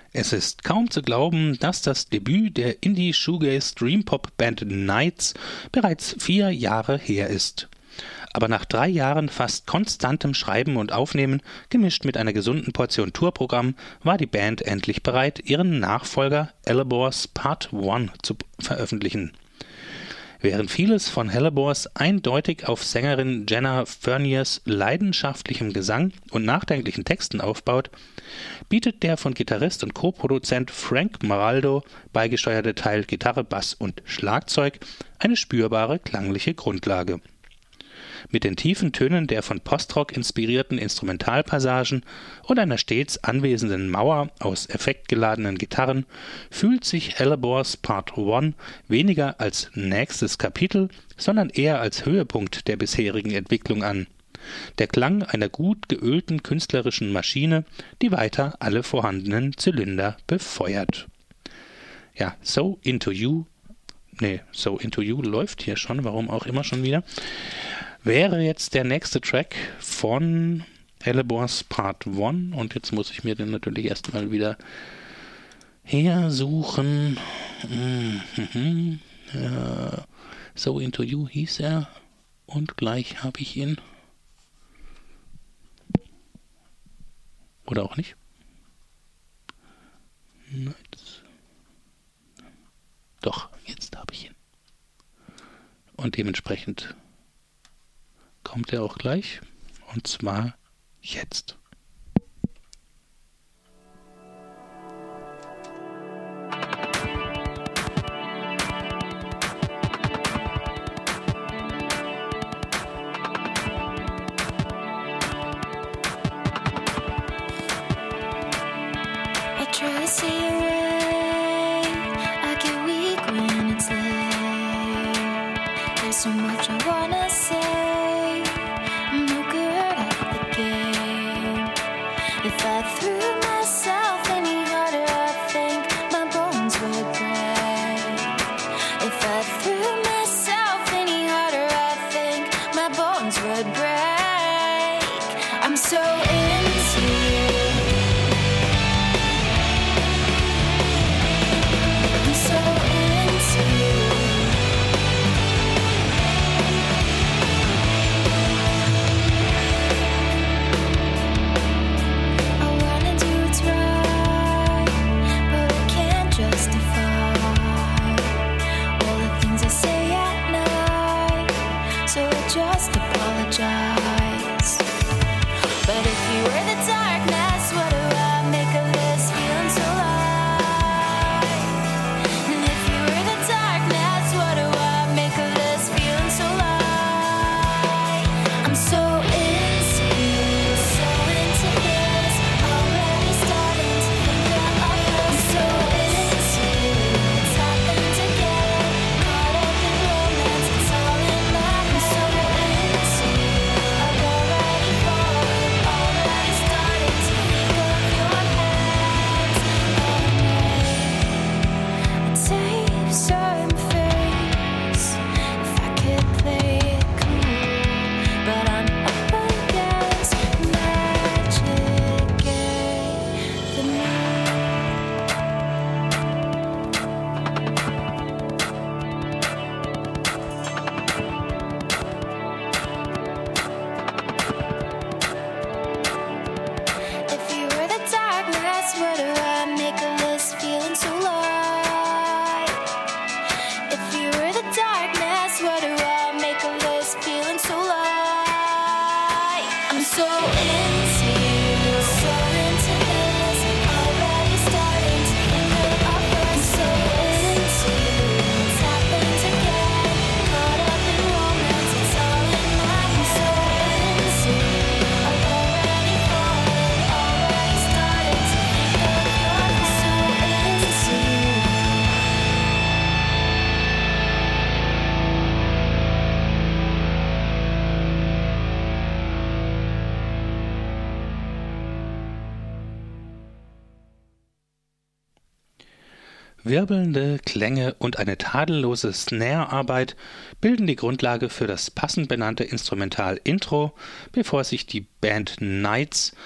Es ist kaum zu glauben, dass das Debüt der Indie-Shoegaze-Dream-Pop-Band Nights bereits 4 Jahre her ist. Aber nach 3 Jahren fast konstantem Schreiben und Aufnehmen, gemischt mit einer gesunden Portion Tourprogramm, war die Band endlich bereit, ihren Nachfolger Hellebores Part 1 zu veröffentlichen. Während vieles von Hellebores eindeutig auf Sängerin Jenna Ferniers leidenschaftlichem Gesang und nachdenklichen Texten aufbaut, bietet der von Gitarrist und Co-Produzent Frank Maraldo beigesteuerte Teil Gitarre, Bass und Schlagzeug eine spürbare klangliche Grundlage. Mit den tiefen Tönen der von Postrock inspirierten Instrumentalpassagen und einer stets anwesenden Mauer aus effektgeladenen Gitarren fühlt sich Hellebores Part 1 weniger als nächstes Kapitel, sondern eher als Höhepunkt der bisherigen Entwicklung an. Der Klang einer gut geölten künstlerischen Maschine, die weiter alle vorhandenen Zylinder befeuert. Ja, So Into You läuft hier schon, warum auch immer schon wieder. Wäre jetzt der nächste Track von Hellebores Part 1 und jetzt muss ich mir den natürlich erstmal wieder hersuchen. So Into You hieß er und gleich habe ich ihn. Oder auch nicht. Doch, jetzt habe ich ihn. Und dementsprechend kommt er auch gleich, und zwar jetzt. I try to see away, I get weak when it's late. There's so much I wanna say. If I threw myself any harder, I think my bones would break. If I threw myself any harder, I think my bones would break. I'm so into you. I'm so into you. Just apologize. But if you were the darkness, what do I make of this feeling so light? And if you were the darkness, what do I make of this feeling so light? I'm so into you, so into this, already starting to think that I'm so into you. It's happened together, caught up in romance, it's all in my head. So Wirbelnde Klänge und eine tadellose Snare-Arbeit bilden die Grundlage für das passend benannte Instrumental-Intro, bevor sich die Band Nights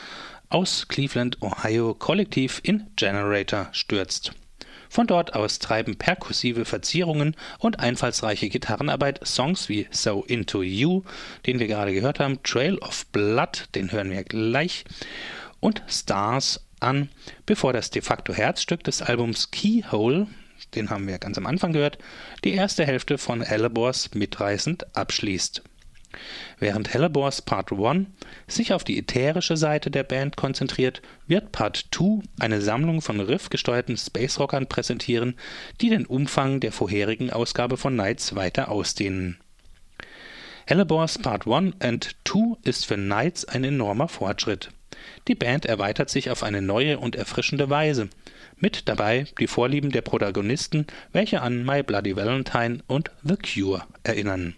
aus Cleveland, Ohio, kollektiv in Generator stürzt. Von dort aus treiben perkussive Verzierungen und einfallsreiche Gitarrenarbeit Songs wie So Into You, den wir gerade gehört haben, Trail of Blood, den hören wir gleich, und Stars an, bevor das de facto Herzstück des Albums Keyhole, den haben wir ganz am Anfang gehört, die erste Hälfte von Hellebores mitreißend abschließt. Während Hellebores Part 1 sich auf die ätherische Seite der Band konzentriert, wird Part 2 eine Sammlung von riffgesteuerten Space-Rockern präsentieren, die den Umfang der vorherigen Ausgabe von Nights weiter ausdehnen. Hellebores Part 1 and 2 ist für Nights ein enormer Fortschritt. Die Band erweitert sich auf eine neue und erfrischende Weise. Mit dabei die Vorlieben der Protagonisten, welche an My Bloody Valentine und The Cure erinnern.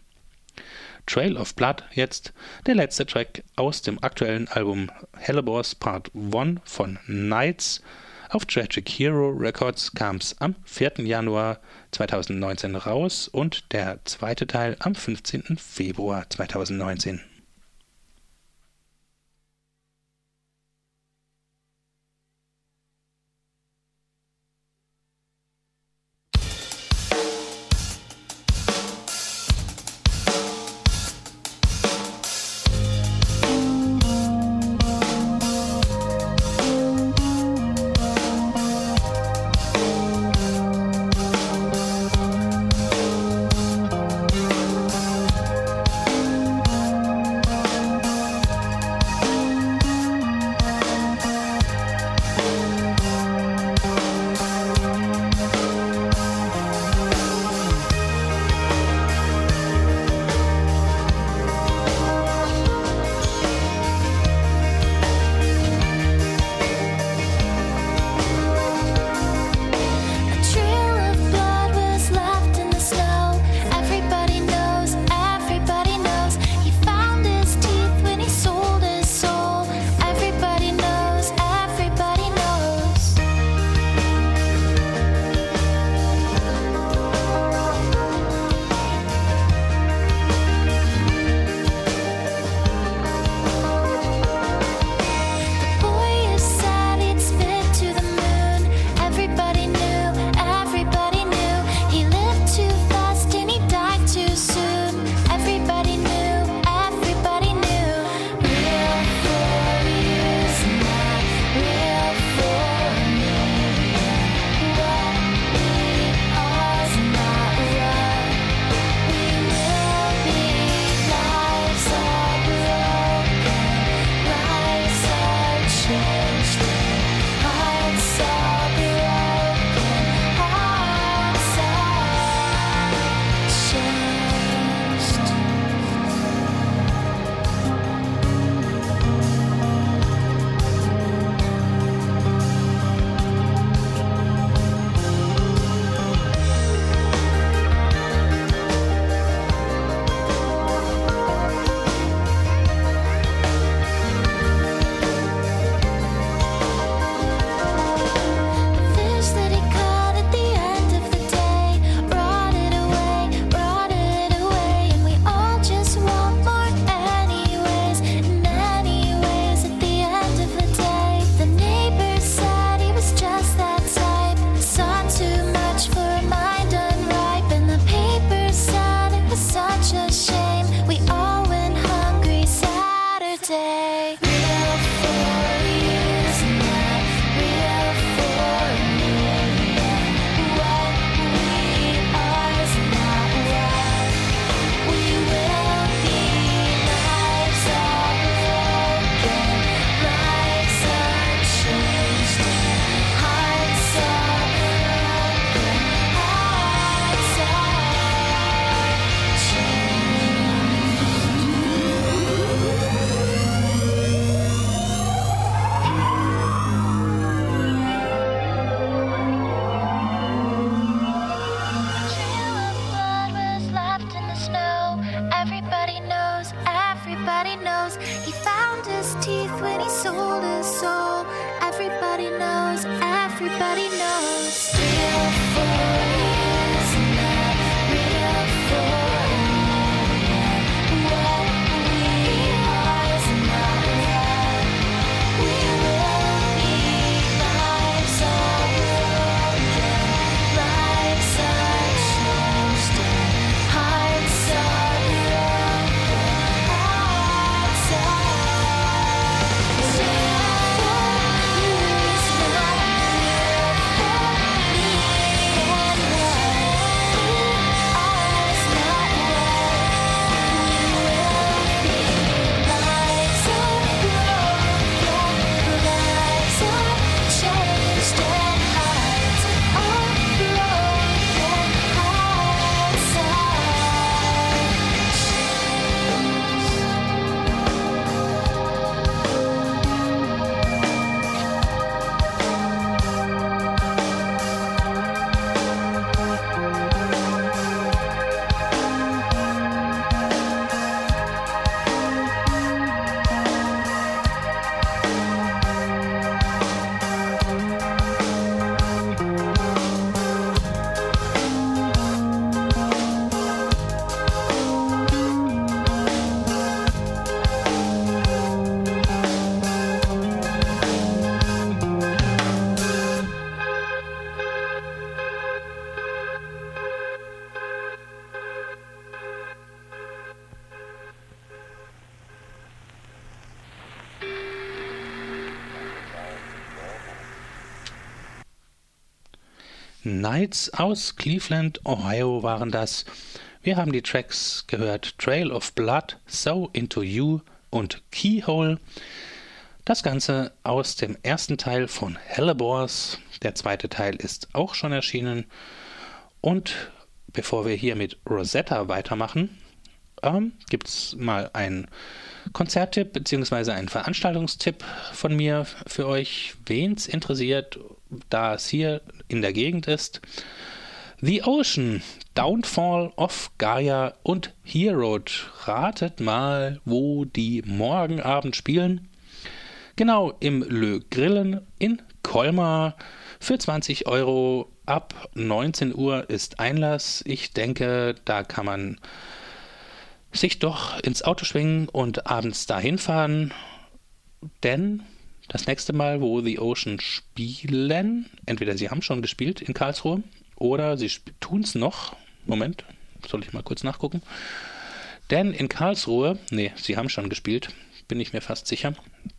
Trail of Blood jetzt, der letzte Track aus dem aktuellen Album Hellebores Part 1 von Nights. Auf Tragic Hero Records kam es am 4. Januar 2019 raus und der zweite Teil am 15. Februar 2019. We Knights aus Cleveland, Ohio waren das. Wir haben die Tracks gehört Trail of Blood, So Into You und Keyhole. Das Ganze aus dem ersten Teil von Hellebores. Der zweite Teil ist auch schon erschienen. Und bevor wir hier mit Rosetta weitermachen, gibt es mal einen Konzerttipp bzw. einen Veranstaltungstipp von mir für euch, wen es interessiert, da es hier in der Gegend ist. The Ocean, Downfall of Gaia und Herod. Ratet mal, wo die morgen Abend spielen. Genau, im Le Grillen in Colmar für 20 Euro. Ab 19 Uhr ist Einlass. Ich denke, da kann man sich doch ins Auto schwingen und abends dahin fahren, denn das nächste Mal, wo The Ocean spielen, entweder sie haben schon gespielt in Karlsruhe oder sie tun es noch. Moment, soll ich mal kurz nachgucken? Denn in Karlsruhe, sie haben schon gespielt, bin ich mir fast sicher.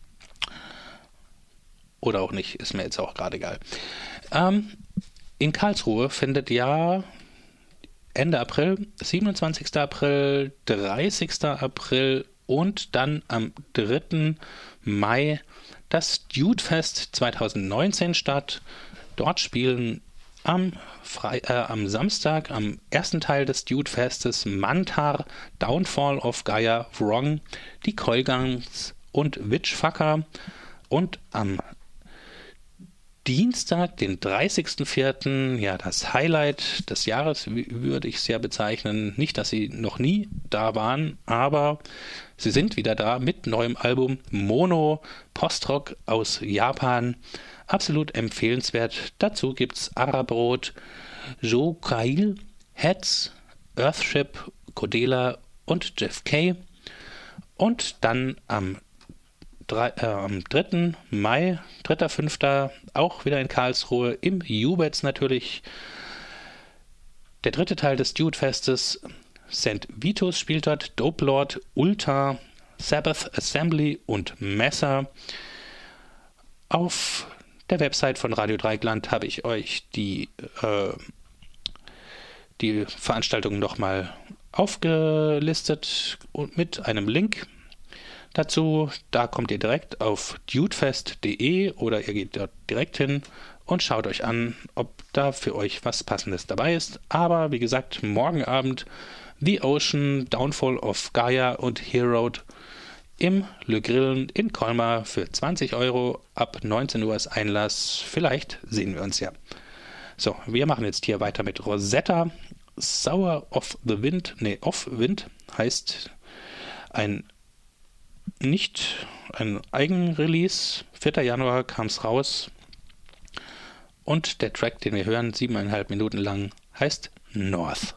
Oder auch nicht, ist mir jetzt auch gerade egal. In Karlsruhe findet ja Ende April, 27. April, 30. April und dann am 3. Mai das Dudefest 2019 statt. Dort spielen am Samstag, am ersten Teil des Dudefestes, Mantar, Downfall of Gaia, Wrong, die Kolgangs und Witchfucker. Und am Dienstag, den 30.04., ja, das Highlight des Jahres würde ich es ja bezeichnen. Nicht, dass sie noch nie da waren, aber sie sind wieder da mit neuem Album Mono, Postrock aus Japan. Absolut empfehlenswert. Dazu gibt's Arabrot, Joe Kail, Heads, Earthship, Codela und Jeff Kay. Und dann am 3. Mai, 3.5. auch wieder in Karlsruhe im Jubetz natürlich. Der dritte Teil des Dudefestes. St. Vitus spielt dort, Dope Lord, Ulta, Sabbath Assembly und Messer. Auf der Website von Radio Dreieckland habe ich euch die Veranstaltungen nochmal aufgelistet und mit einem Link dazu. Da kommt ihr direkt auf dudefest.de oder ihr geht dort direkt hin und schaut euch an, ob da für euch was Passendes dabei ist. Aber wie gesagt, morgen Abend The Ocean, Downfall of Gaia und Herod im Le Grillen in Colmar für 20 Euro. Ab 19 Uhr ist Einlass. Vielleicht sehen wir uns ja. So, wir machen jetzt hier weiter mit Rosetta. Sour of the Wind, Off Wind heißt ein Eigenrelease. 4. Januar kam es raus. Und der Track, den wir hören, 7,5 Minuten lang, heißt North.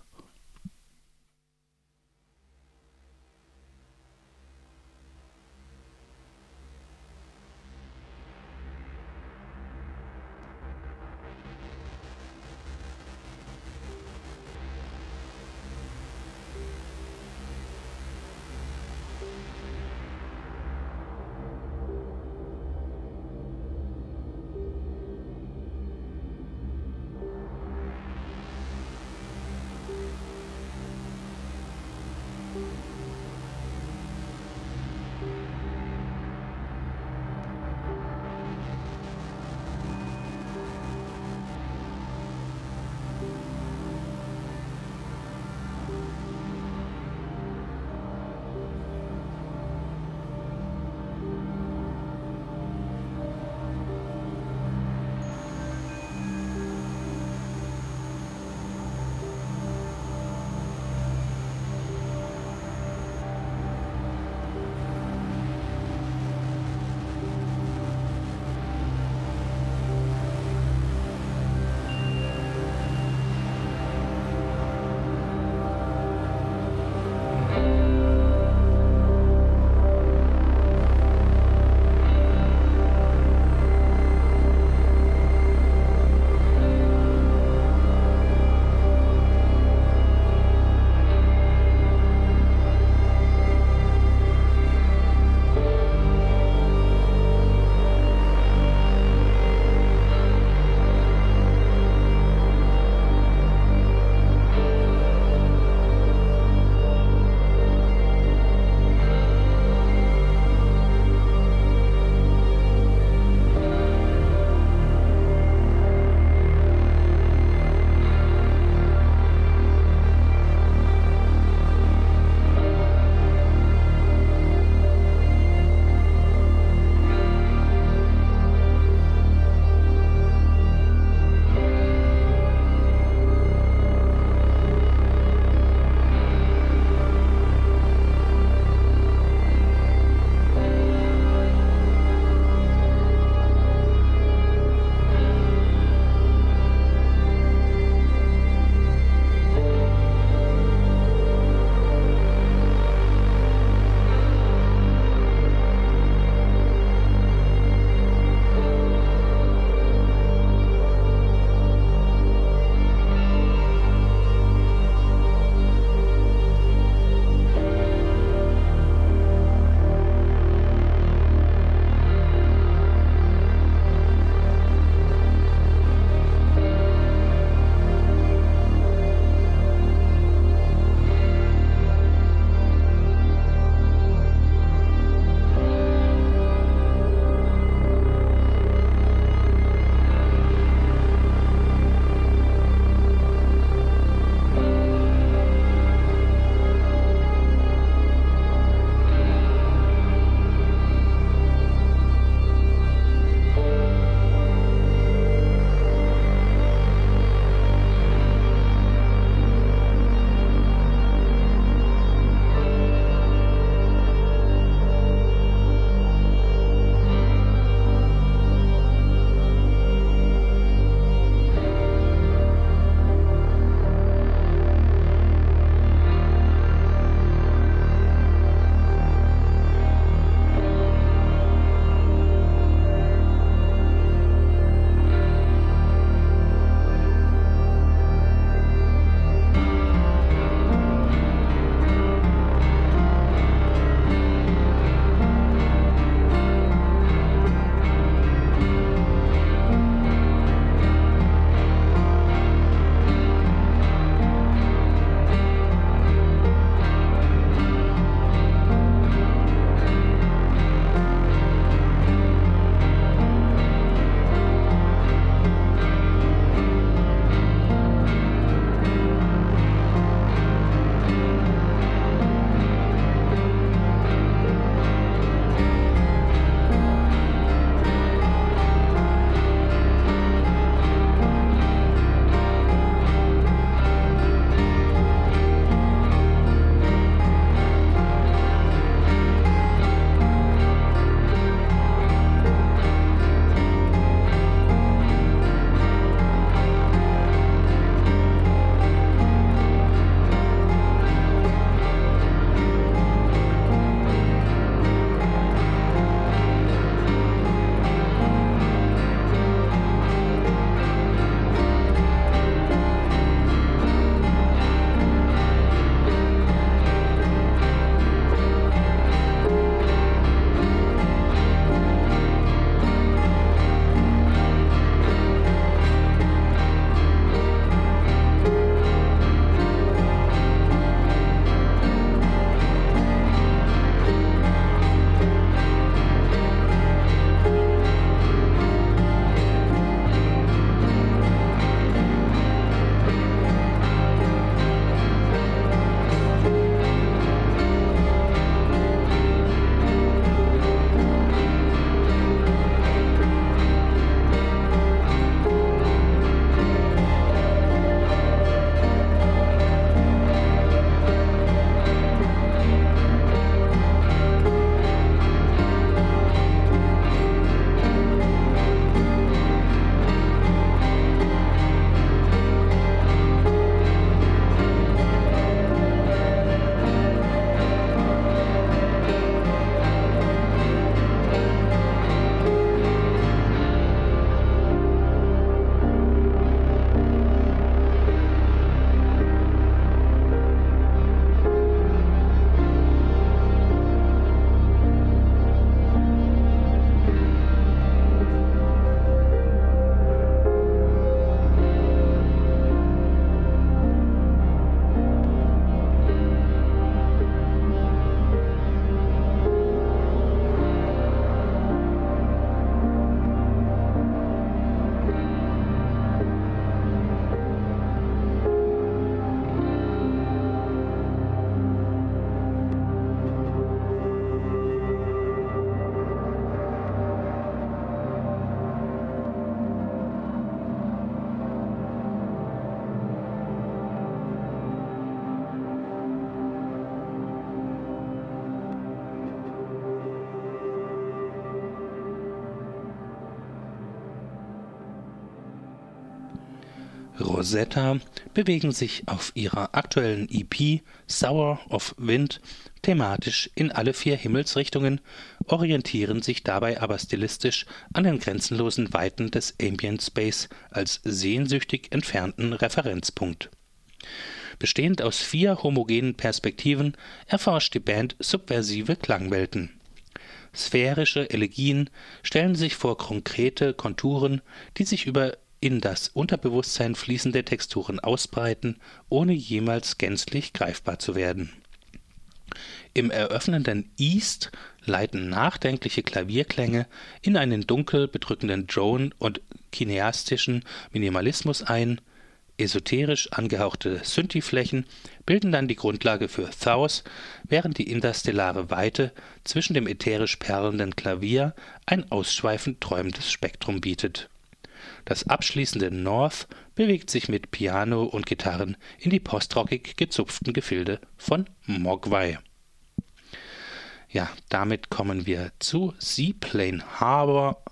Rosetta bewegen sich auf ihrer aktuellen EP Sour of Wind thematisch in alle 4 Himmelsrichtungen, orientieren sich dabei aber stilistisch an den grenzenlosen Weiten des Ambient Space als sehnsüchtig entfernten Referenzpunkt. Bestehend aus 4 homogenen Perspektiven erforscht die Band subversive Klangwelten. Sphärische Elegien stellen sich vor konkrete Konturen, die sich über in das Unterbewusstsein fließende Texturen ausbreiten, ohne jemals gänzlich greifbar zu werden. Im eröffnenden East leiten nachdenkliche Klavierklänge in einen dunkel bedrückenden Drone- und kineastischen Minimalismus ein. Esoterisch angehauchte Synthi-Flächen bilden dann die Grundlage für Thouse, während die interstellare Weite zwischen dem ätherisch perlenden Klavier ein ausschweifend träumendes Spektrum bietet. Das abschließende North bewegt sich mit Piano und Gitarren in die postrockig gezupften Gefilde von Mogwai. Ja, damit kommen wir zu Seaplane Harbor.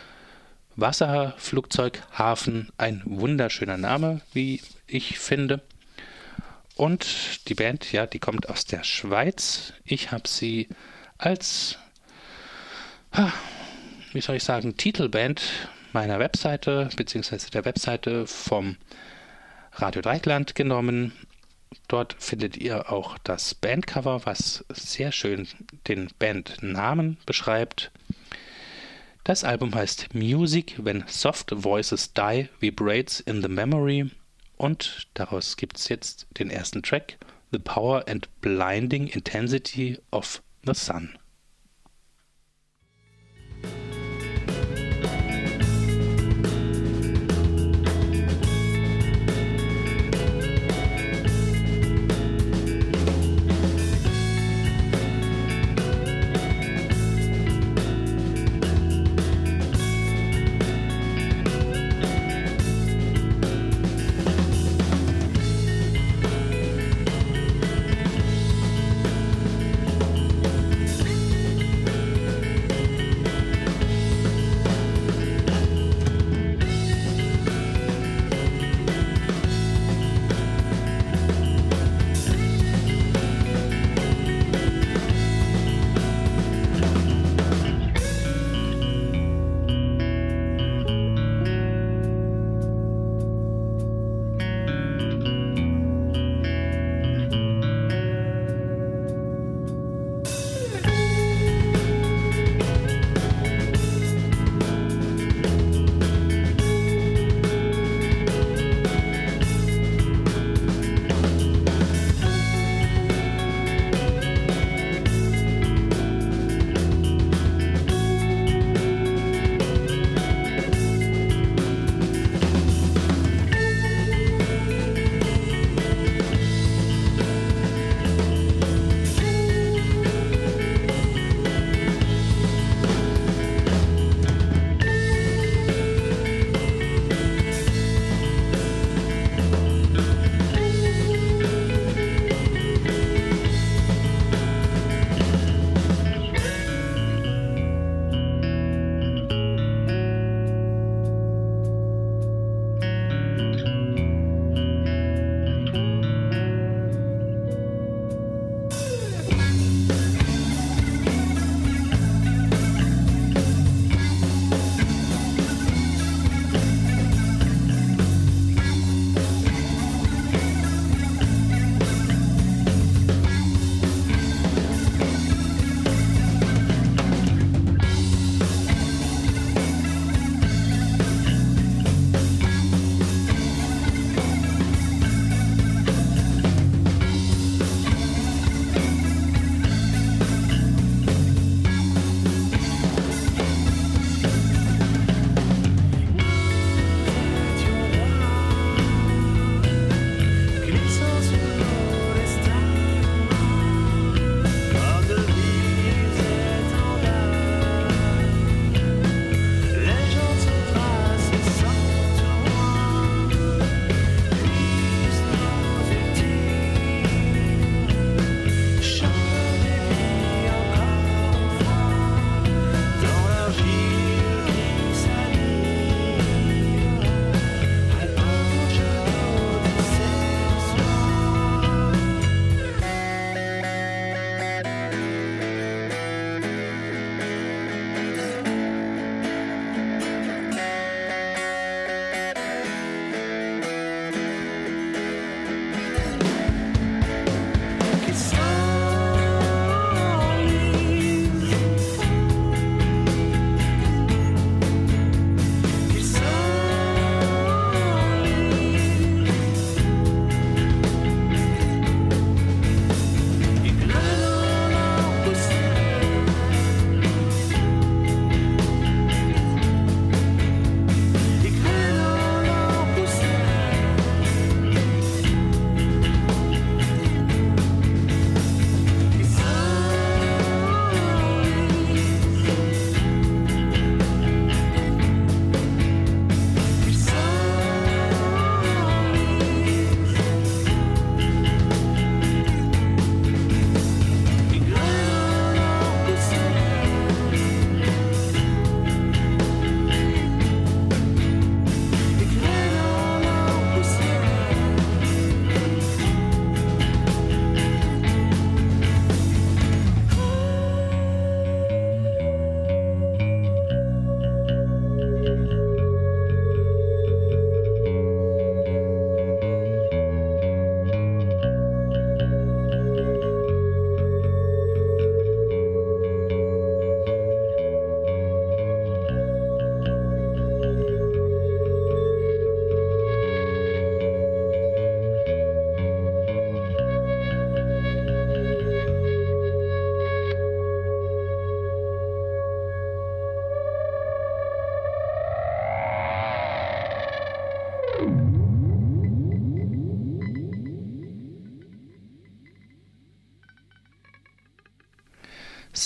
Wasserflugzeughafen, ein wunderschöner Name, wie ich finde. Und die Band, ja, die kommt aus der Schweiz. Ich habe sie als, wie soll ich sagen, Titelband meiner Webseite, beziehungsweise der Webseite vom Radio Dreieckland genommen. Dort findet ihr auch das Bandcover, was sehr schön den Bandnamen beschreibt. Das Album heißt Music When Soft Voices Die Vibrates in the Memory und daraus gibt es jetzt den ersten Track, The Power and Blinding Intensity of the Sun.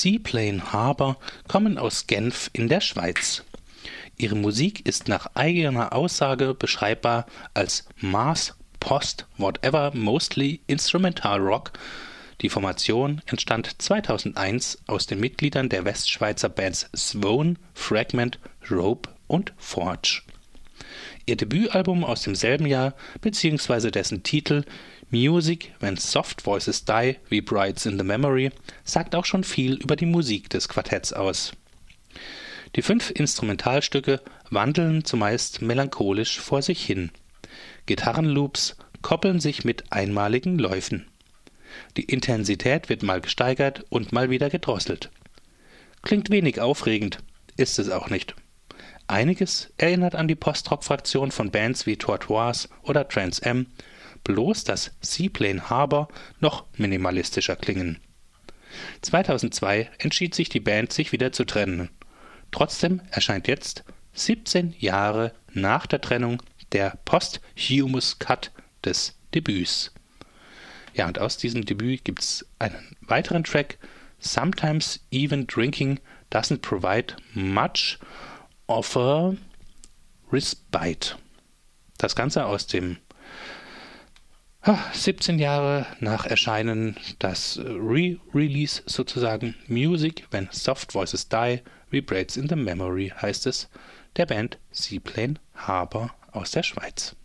Seaplane Harbour kommen aus Genf in der Schweiz. Ihre Musik ist nach eigener Aussage beschreibbar als Mass, Post, Whatever, Mostly Instrumental Rock. Die Formation entstand 2001 aus den Mitgliedern der Westschweizer Bands Swoon, Fragment, Rope und Forge. Ihr Debütalbum aus demselben Jahr bzw. dessen Titel Music When Soft Voices Die Vibrates in the Memory sagt auch schon viel über die Musik des Quartetts aus. Die 5 Instrumentalstücke wandeln zumeist melancholisch vor sich hin. Gitarrenloops koppeln sich mit einmaligen Läufen. Die Intensität wird mal gesteigert und mal wieder gedrosselt. Klingt wenig aufregend, ist es auch nicht. Einiges erinnert an die Post-Rock-Fraktion von Bands wie Tortoise oder Trans Am, bloß dass Seaplane Harbour noch minimalistischer klingen. 2002 entschied sich die Band, sich wieder zu trennen. Trotzdem erscheint jetzt, 17 Jahre nach der Trennung, der Posthumous Cut des Debüts. Ja, und aus diesem Debüt gibt es einen weiteren Track, Sometimes Even Drinking Doesn't Provide Much of a Respite. Das Ganze aus dem 17 Jahre nach Erscheinen, das Re-Release sozusagen, Music When Soft Voices Die Vibrates in the Memory heißt es, der Band Seaplane Harbour aus der Schweiz.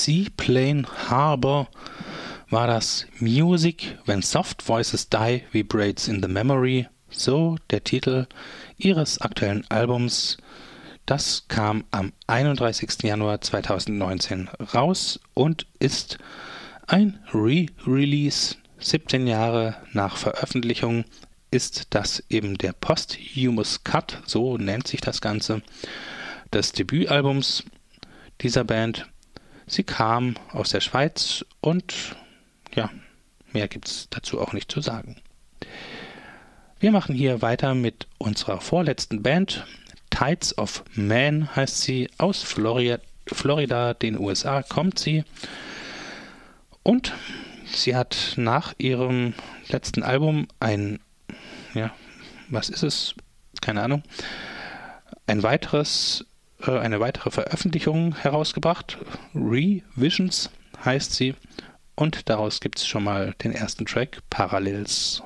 Seaplane Harbor war das Music When Soft Voices Die Vibrates in the Memory, so der Titel ihres aktuellen Albums. Das kam am 31. Januar 2019 raus und ist ein Re-Release. 17 Jahre nach Veröffentlichung ist das eben der Posthumous Cut, so nennt sich das Ganze, des Debütalbums dieser Band. Sie kam aus der Schweiz und ja, mehr gibt's dazu auch nicht zu sagen. Wir machen hier weiter mit unserer vorletzten Band. Tides of Man heißt sie. Aus Florida, den USA, kommt sie. Und sie hat nach ihrem letzten Album was ist es? Keine Ahnung. Eine weitere Veröffentlichung herausgebracht. Revisions heißt sie. Und daraus gibt es schon mal den ersten Track, Parallels.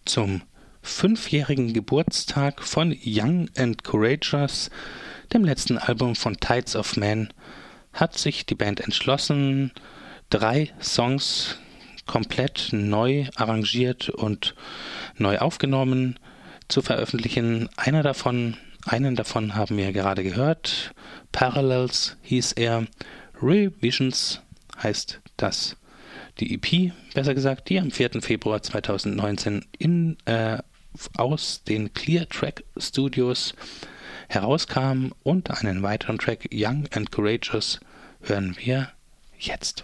Zum 5-jährigen Geburtstag von Young and Courageous, dem letzten Album von Tides of Man, hat sich die Band entschlossen, 3 Songs komplett neu arrangiert und neu aufgenommen zu veröffentlichen. Einen davon haben wir gerade gehört. Parallels hieß er. Revisions heißt das. Die EP, besser gesagt, die am 4. Februar 2019 aus den Clear Track Studios herauskam, und einen weiteren Track, Young and Courageous, hören wir jetzt.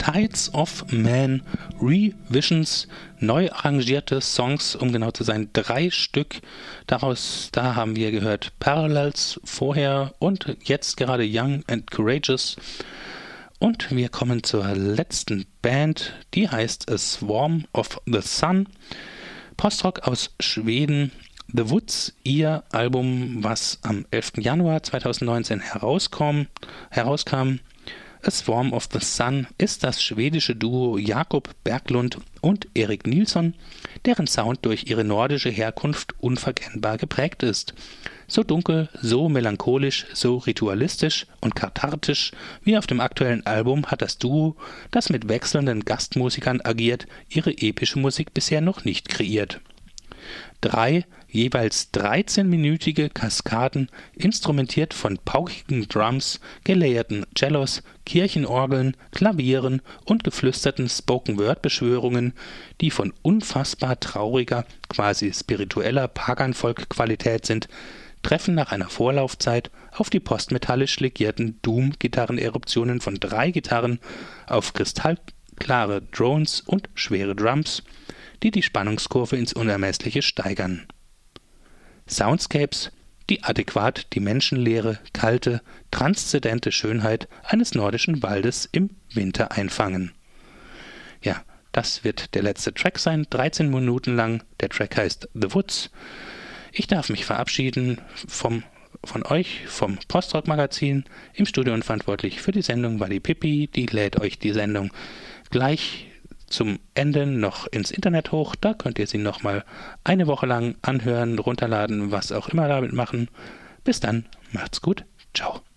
Tides of Man Revisions, neu arrangierte Songs, um genau zu sein, 3 Stück. Da haben wir gehört Parallels vorher und jetzt gerade Young and Courageous. Und wir kommen zur letzten Band, die heißt A Swarm of the Sun. Postrock aus Schweden. The Woods, ihr Album, was am 11. Januar 2019 herauskam. A Swarm of the Sun ist das schwedische Duo Jakob Berglund und Erik Nilsson, deren Sound durch ihre nordische Herkunft unverkennbar geprägt ist. So dunkel, so melancholisch, so ritualistisch und kathartisch wie auf dem aktuellen Album hat das Duo, das mit wechselnden Gastmusikern agiert, ihre epische Musik bisher noch nicht kreiert. 3 jeweils 13-minütige Kaskaden, instrumentiert von paukigen Drums, gelayerten Cellos, Kirchenorgeln, Klavieren und geflüsterten Spoken-Word-Beschwörungen, die von unfassbar trauriger, quasi spiritueller Pagan-Folk-Qualität sind, treffen nach einer Vorlaufzeit auf die postmetallisch legierten Doom-Gitarreneruptionen von 3 Gitarren auf kristallklare Drones und schwere Drums, die die Spannungskurve ins Unermessliche steigern. Soundscapes, die adäquat die menschenleere, kalte, transzendente Schönheit eines nordischen Waldes im Winter einfangen. Ja, das wird der letzte Track sein, 13 Minuten lang. Der Track heißt The Woods. Ich darf mich verabschieden von euch, vom Postrock-Magazin. Im Studio und verantwortlich für die Sendung war die Pippi. Die lädt euch die Sendung gleich zum Ende noch ins Internet hoch. Da könnt ihr sie nochmal eine Woche lang anhören, runterladen, was auch immer damit machen. Bis dann, macht's gut, ciao.